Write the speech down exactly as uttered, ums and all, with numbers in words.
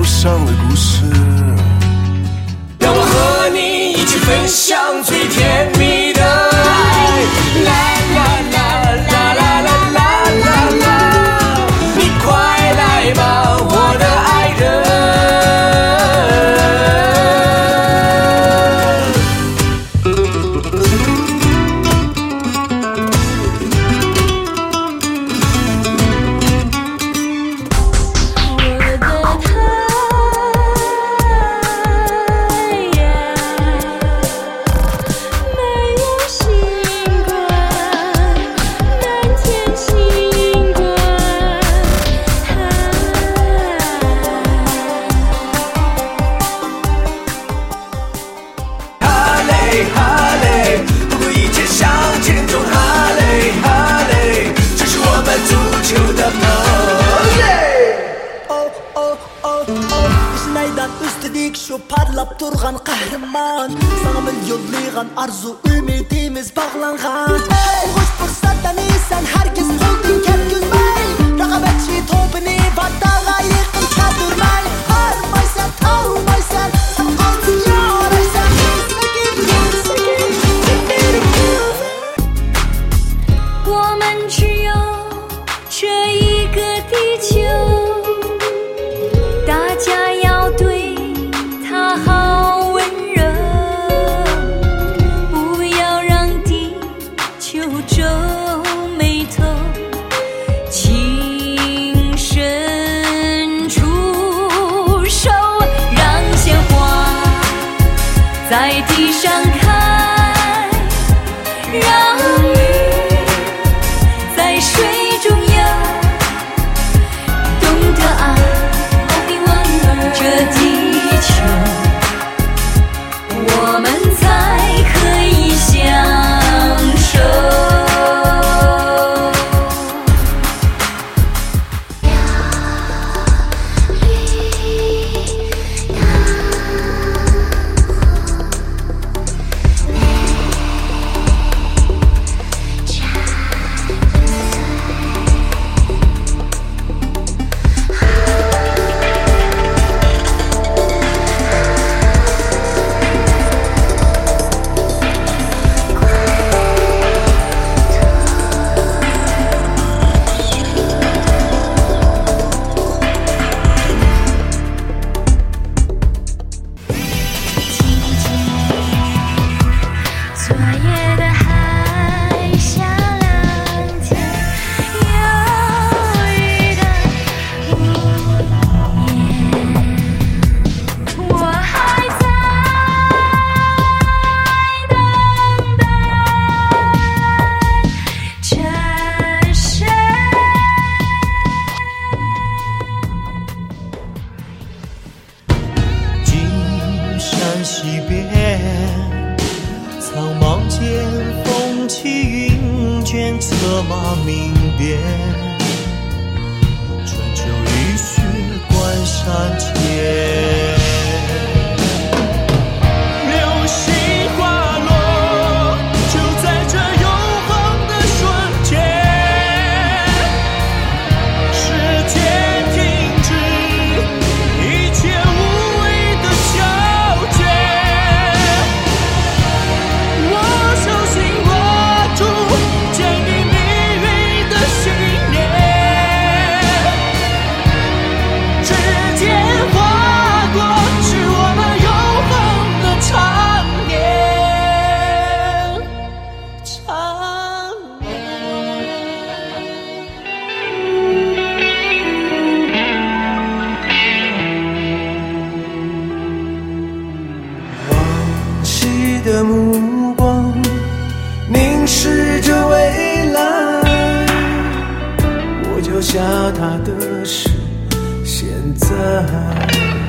上的故事。 让我和你一起分享最甜蜜的爱，啦啦啦啦啦啦啦啦啦，你快来吧，我的爱人。 Şu parlap turgan kahraman Sana milyonlaygan arzu ümidimiz bağlangan Hey hoş fırsattan iyisen herkes holding kep güzmey Raqabetçi topini vadağa yıkın çadırmay Harmaysan tavmaysan sakınsın yaraysan Sakin sakin dinlerim 我们只有这一个地球大家要对好温柔，不要让地球皱眉头，请伸出手，让鲜花在地上开，让鱼在水中游，懂得爱这地球，我们才可以享受。 西边，苍茫间，风起云卷，策马鸣鞭。春秋雨雪，关山前。流星滑落，就在这永恒的瞬间。时间停止，一切无谓的纠结。我手心握住坚定命运的信念，指尖划过，是我们永恒的长年，长往昔的目光凝视着未来，我脚下踏的是现在。